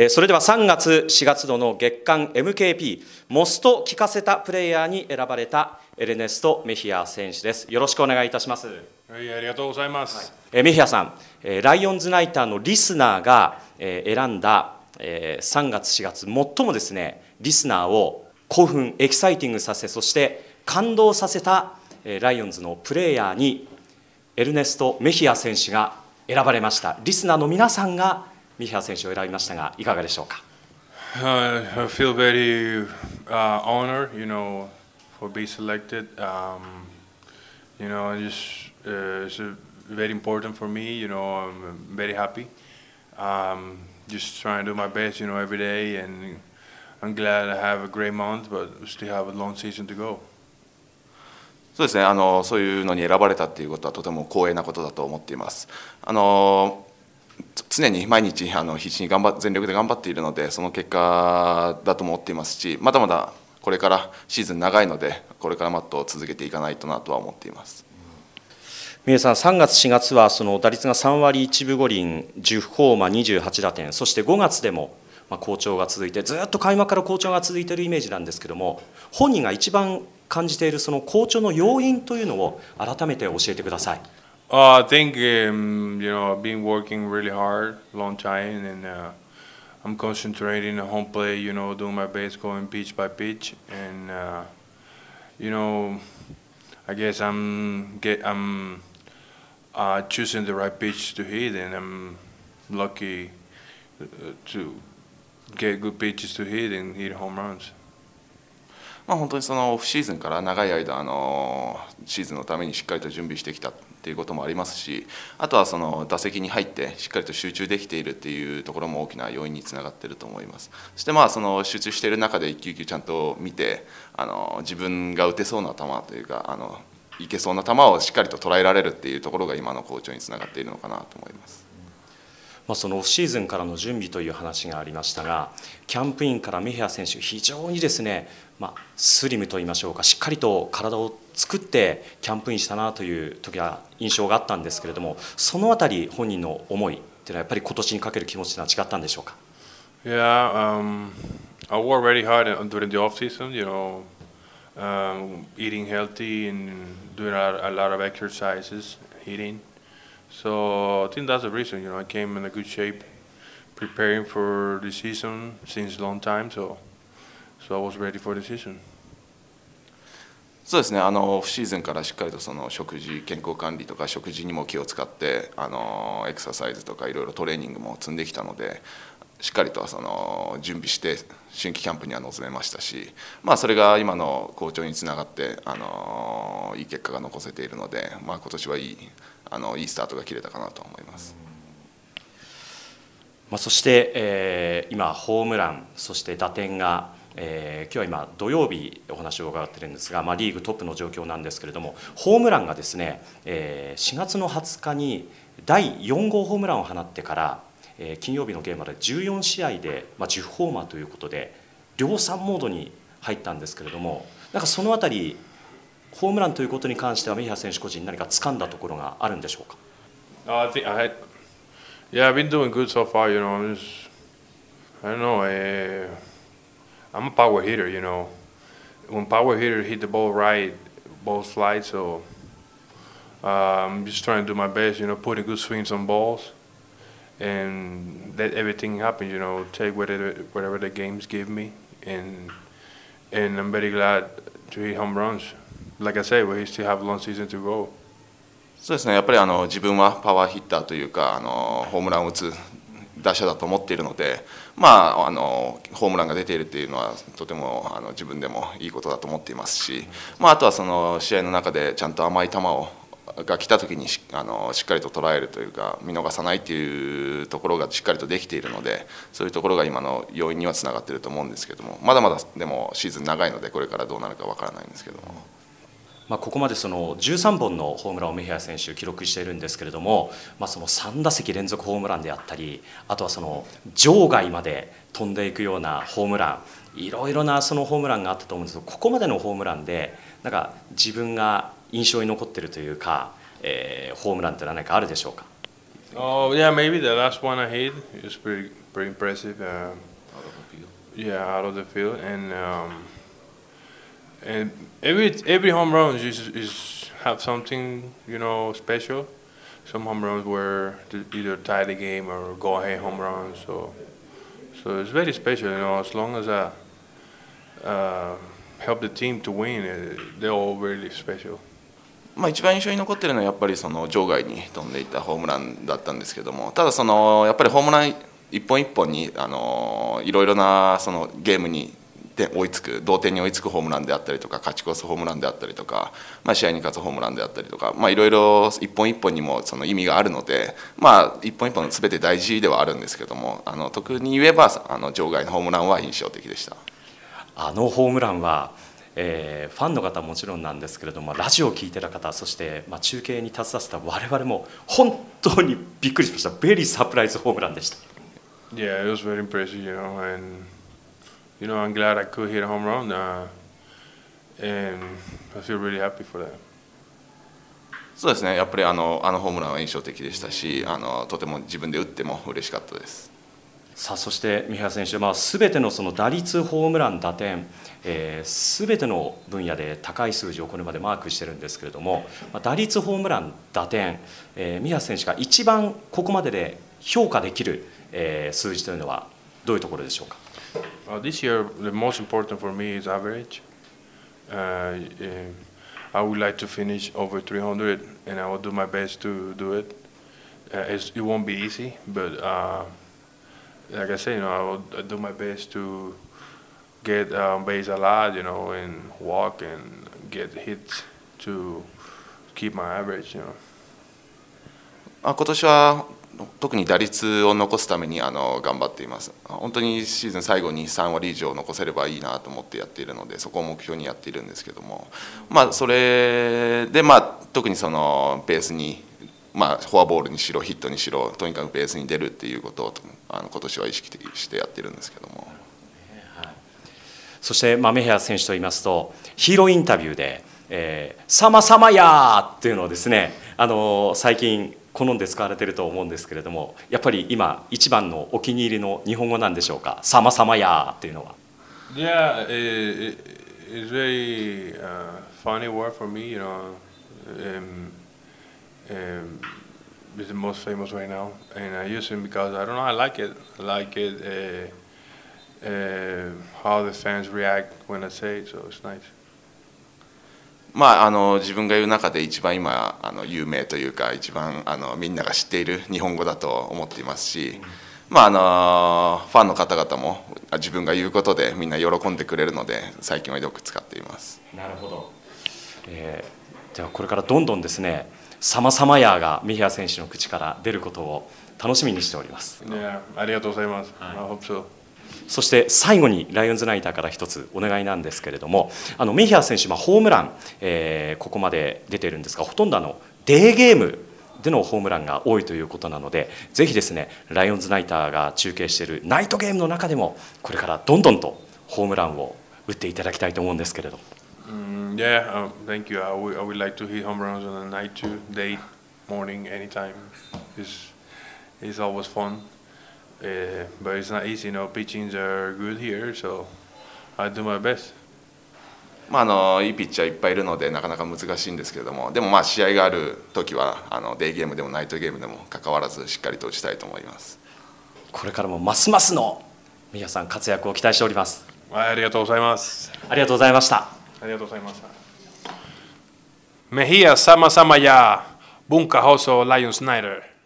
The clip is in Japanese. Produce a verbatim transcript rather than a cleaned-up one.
それではさんがつしがつ度の月間 エムケーピー モスト聞かせたプレイヤーに選ばれたエルネスト・メヒア選手です。よろしくお願いいたします。 はい、ありがとうございます、 はい、メヒアさん、ライオンズナイターのリスナーが選んださんがつしがつ最もですねリスナーを興奮エキサイティングさせ、そして感動させたライオンズのプレイヤーにエルネスト・メヒア選手が選ばれました。リスナーの皆さんがメヒア選手を選びましたが、いかがでしょうか。 uh, I feel very、uh, honored, you know, for being selected. Um, you know, just uh, it's very important for me. You know, I'm very happy. Um, just trying to do my best, you know, every day, and I'm glad I have a great month, but we still have a long season to go. そうですね、あのそういうのに選ばれたっていうことはとても光栄なことだと思っています。あの常に毎日あの必死に頑張全力で頑張っているので、その結果だと思っていますし、まだまだこれからシーズン長いので、これからもっと続けていかないとなとは思っています。 三重さん、さんがつしがつはその打率がさんわりいちぶごりん、じゅうホーマー、にじゅうはちだてん、そしてごがつでもまあ好調が続いて、ずっと開幕から好調が続いているイメージなんですけども、本人が一番感じているその好調の要因というのを改めて教えてください。 Uh, I think um, you know I've been working really hard, long time, and uh, I'm concentrating on home play. You know, doing my best, going pitch by pitch, and uh, you know, I guess I'm get I'm uh, choosing the right pitch to hit, and I'm lucky to get good pitches to hit and hit home runs. まあ本当にそのオフシーズンから長い間あのシーズンのためにしっかりと準備してきたっていうこともありますし、あとはその打席に入ってしっかりと集中できているっていうところも大きな要因につながっていると思います。そしてまあその集中している中で一球一球ちゃんと見て、あの自分が打てそうな球というか、あのいけそうな球をしっかりと捉えられるっていうところが今の好調につながっているのかなと思います。 まあそのオフシーズンからの準備という話がありましたが、キャンプインからメヒア選手、非常にですね、まあ、スリムといいましょうか、しっかりと体を作ってキャンプインしたなという時は印象があったんですけれども、そのあたり本人の思いっていうのはやっぱり今年にかける気持ちというのは違ったんでしょうか。 Yeah, um, I work very hard during the off season. You know, um, eating healthy and doing a, a lot of exercises, eating. So I think that's the reason. You know, I came in a good shape, preparing for the season since a long time. So, so I was ready for the season. そうですね、あのオフシーズンからしっかりとその食事、健康管理とか食事にも気を使ってあのエクササイズとかいろいろトレーニングも積んできたので、しっかりとその準備して春季キャンプには臨めましたし、まあ、それが今の好調につながってあのいい結果が残せているので、まあ、今年はいいあのいいスタートが切れたかなと思います。 まあ、そして、えー、今ホームラン、そして打点が、えー、今日は今土曜日お話を伺っているんですが、まあ、リーグトップの状況なんですけれども、ホームランがですね、えー、しがつのはつかにだいよんごうホームランを放ってから、えー、金曜日のゲームまでじゅうよんしあいで、まあ、じゅうホーマーということで量産モードに入ったんですけれども、なんかそのあたりホームランということに関してはメヒア選手個人何か掴んだところがあるんでしょうか。 Uh, I think I had, yeah, I've been doing good so far. You know, I'm just, I don't know. Uh, I'm a power hitter. You know, when power hitter hit the ball right, balls fly. So uh, I'm just trying to do my best. You know, putting good swings on balls, and let everything happen. You know, take whatever whatever the games give me, and and I'm very glad to hit home runs. Like I said, we still have a long season to go. そうですね、やっぱりあの自分はパワーヒッターというかあのホームランを打つ打者だと思っているので、まあ、あのホームランが出ているというのはとてもあの自分でもいいことだと思っていますし、まあ、あとはその試合の中でちゃんと甘い球をが来た時にしあのしっかりと捉えるというか見逃さないというところがしっかりとできているので、そういうところが今の要因にはつながっていると思うんですけども、まだまだでもシーズン長いのでこれからどうなるかわからないんですけども。 まあここまでそのじゅうさんぼんのホームランをメヒア選手記録しているんですけれども、まあ、そのさんだせき連続ホームランであったり、あとはその場外まで飛んでいくようなホームラン、いろいろなそのホームランがあったと思うんですけど、ここまでのホームランでなんか自分が印象に残っているというか、えー、ホームランというのは何かあるでしょうか。 Oh yeah, maybe the last one I hit is pretty pretty impressive. Uh, Out of the field. yeah, out of the field, and um, and every every home run is is have something, you know, special. Some home runs were to either tie the game or go ahead home runs. So so it's very special, you know. As long as I uh, help the team to win, uh, they're all really special. まあ、一番印象に残ってるのはやっぱりその場外に飛んでいったホームランだったんですけども、ただそのやっぱりホームラン一本一本にあのいろいろなそのゲームに追いつく同点に追いつくホームランであったりとか勝ち越すホームランであったりとか、まあ、試合に勝つホームランであったりとか、まあ、いろいろ一本一本にもその意味があるので、まあ、一本一本全て大事ではあるんですけども、あの特に言えばあの場外のホームランは印象的でした。 あのホームランは、えー、ファンの方はもちろんなんですけれども、ラジオを聞いてる方、そして、まあ、中継に携わってた我々も本当にびっくりしました。ベリーサプライズホームランでした。 Yeah, it was very impressive, you know, and you know, I'm glad I could hit a home run, uh, and I feel really happy for that. そうですね、やっぱりあのあのホームランは印象的でしたし、あのとても自分で打っても嬉しかったです。 さあそして三原選手、まあ、全てのその打率、ホームラン、打点、えー、全ての分野で高い数字をこれまでマークしてるんですけれども、まあ、打率、ホームラン、打点、えー、三原選手が一番ここまでで評価できる、えー、数字というのはどういうところでしょうか。 Uh, this year, the most important for me is average. Uh, I would like to finish over three hundred, and I will do my best to do it. Uh, it's, it won't be easy, but uh, like I said, you know, I will do my best to get um, base a lot, you know, and walk and get hits to keep my average, you know. あ、今年は特に打率を残すためにあの頑張っています。本当にシーズン最後にさん割以上残せればいいなと思ってやっているので、そこを目標にやっているんですけども、まあ、それで、まあ、特にそのベースに、まあ、フォアボールにしろヒットにしろとにかくベースに出るっていうことをあの今年は意識してやってるんですけども。 そして、まあ、メヒア選手といいますとヒーローインタビューで「えー、サマサマやー」っていうのをですね、あの最近好んで使われていると思うんですけれども、やっぱり今一番のお気に入りの日本語なんでしょうか。サマサマやーっていうのは。 Yeah, it, it's very uh, funny word for me, you know. Um, um, it's the most famous right now, and I use it because I don't know, I like it. I like it, uh, uh, how the fans react when I say it, so it's nice. まあ、あの自分が言う中で一番今あの有名というか一番あのみんなが知っている日本語だと思っていますし、まあ、あのファンの方々も自分が言うことでみんな喜んでくれるので最近はよく使っています。 なるほど、えー、ではこれからどんどんですねサマサマヤーがメヒア選手の口から出ることを楽しみにしております。 Yeah, ありがとうございます。I hope so. そして最後にライオンズナイターから一つお願いなんですけれども、あのメヒア選手、まあ、ホームラン、えー、ここまで出ているんですが、ほとんどあのデーゲームでのホームランが多いということなので、ぜひですねライオンズナイターが中継しているナイトゲームの中でもこれからどんどんとホームランを打っていただきたいと思うんですけれど。 Mm, yeah, um, thank you. I would, I would like to hit home runs on the night too, day, morning, anytime. It's, it's always fun. Uh, but it's not easy, you know. Pitchings are good here, so I do my best. まあ、あのいいピッチャーいっぱいいるのでなかなか難しいんですけれども、でもまあ試合がある時はあのデイゲームでもナイトゲームでも関わらずしっかりと打ちたいと思います。 これからもますますの皆さん活躍を期待しております。 ありがとうございます。 ありがとうございました。 ありがとうございました。Mejía sama sama ya, Bunka Hoso Lion Snyder.